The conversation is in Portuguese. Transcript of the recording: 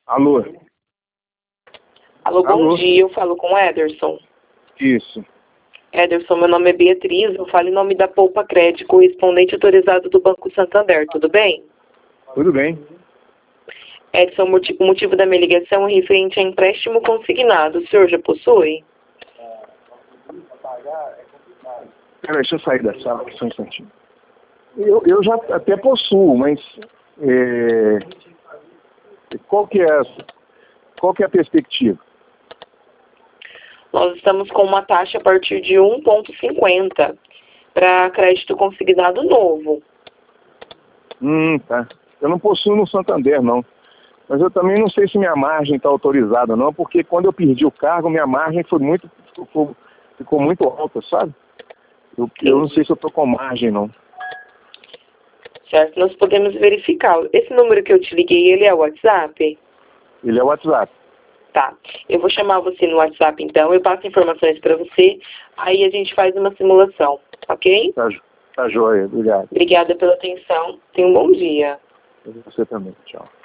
Alô? Alô, bom dia, eu falo com o Ederson. Isso. Ederson, meu nome é Beatriz, eu falo em nome da Poupa Crédito, correspondente autorizado do Banco Santander, tudo bem? Tudo bem. Edson, o motivo da minha ligação é referente a empréstimo consignado, o senhor já possui? Peraí, deixa eu sair da sala, só um instantinho. Eu já até possuo, mas qual que é a perspectiva? Nós estamos com uma taxa a partir de 1,50 para crédito consignado novo. Tá. Eu não possuo no Santander, não. Mas eu também não sei se minha margem está autorizada, não, porque quando eu perdi o cargo, minha margem ficou muito alta, sabe? Eu não sei se eu estou com margem, não. Certo, nós podemos verificar. Esse número que eu te liguei, ele é o WhatsApp? Ele é o WhatsApp. Tá. Eu vou chamar você no WhatsApp, então. Eu passo informações para você. Aí a gente faz uma simulação, ok? Tá joia, obrigado. Obrigada pela atenção. Tenha um bom dia. Você também, tchau.